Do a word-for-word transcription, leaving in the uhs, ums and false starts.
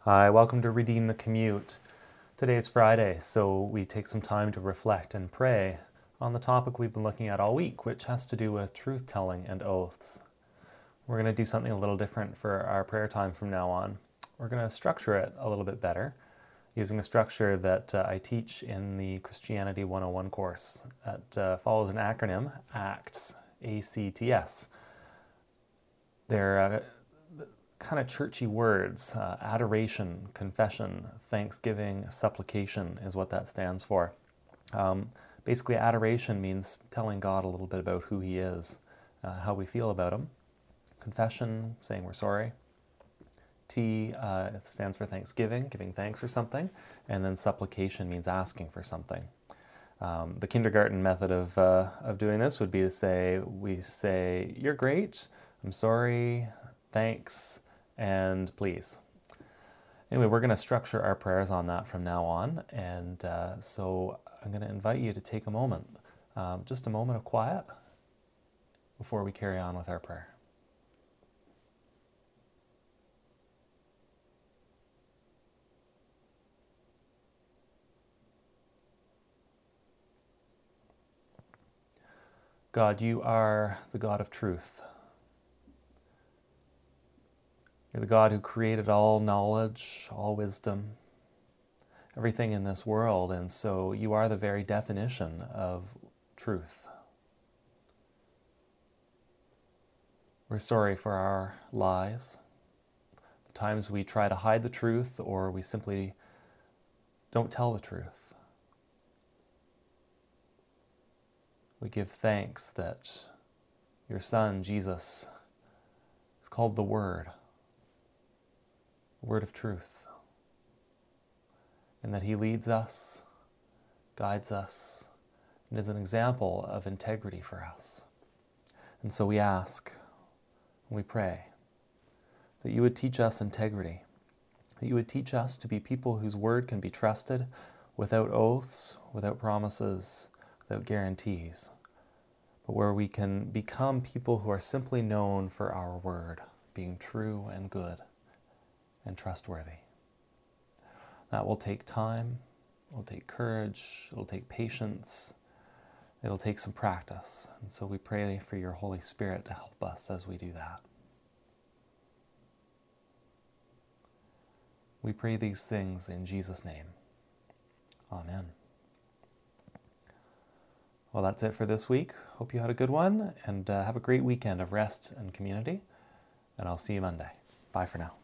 Hi, welcome to Redeem the Commute. Today is Friday, so we take some time to reflect and pray on the topic we've been looking at all week, which has to do with truth-telling and oaths. We're going to do something a little different for our prayer time from now on. We're going to structure it a little bit better, using a structure that uh, I teach in the Christianity one oh one course. It uh, follows an acronym, ACTS, A C T S. They're uh, kind of churchy words. Uh, adoration, confession, thanksgiving, supplication is what that stands for. Um, basically, adoration means telling God a little bit about who He is, uh, how we feel about Him. Confession, saying we're sorry. T uh, it stands for thanksgiving, giving thanks for something. And then supplication means asking for something. Um, the kindergarten method of, uh, of doing this would be to say, we say, you're great, I'm sorry, thanks, and please. Anyway, we're going to structure our prayers on that from now on, and uh, so I'm going to invite you to take a moment, um, just a moment of quiet before we carry on with our prayer. God, you are the God of truth. You're the God who created all knowledge, all wisdom, everything in this world, and so you are the very definition of truth. We're sorry for our lies, the times we try to hide the truth or we simply don't tell the truth. We give thanks that your Son, Jesus, is called the Word, the Word of truth, and that He leads us, guides us, and is an example of integrity for us. And so we ask, we pray, that you would teach us integrity, that you would teach us to be people whose word can be trusted without oaths, without promises, without guarantees, but where we can become people who are simply known for our word, being true and good and trustworthy. That will take time, it will take courage, it will take patience, it'll take some practice. And so we pray for your Holy Spirit to help us as we do that. We pray these things in Jesus' name. Amen. Well, that's it for this week. Hope you had a good one, and uh, have a great weekend of rest and community. And I'll see you Monday. Bye for now.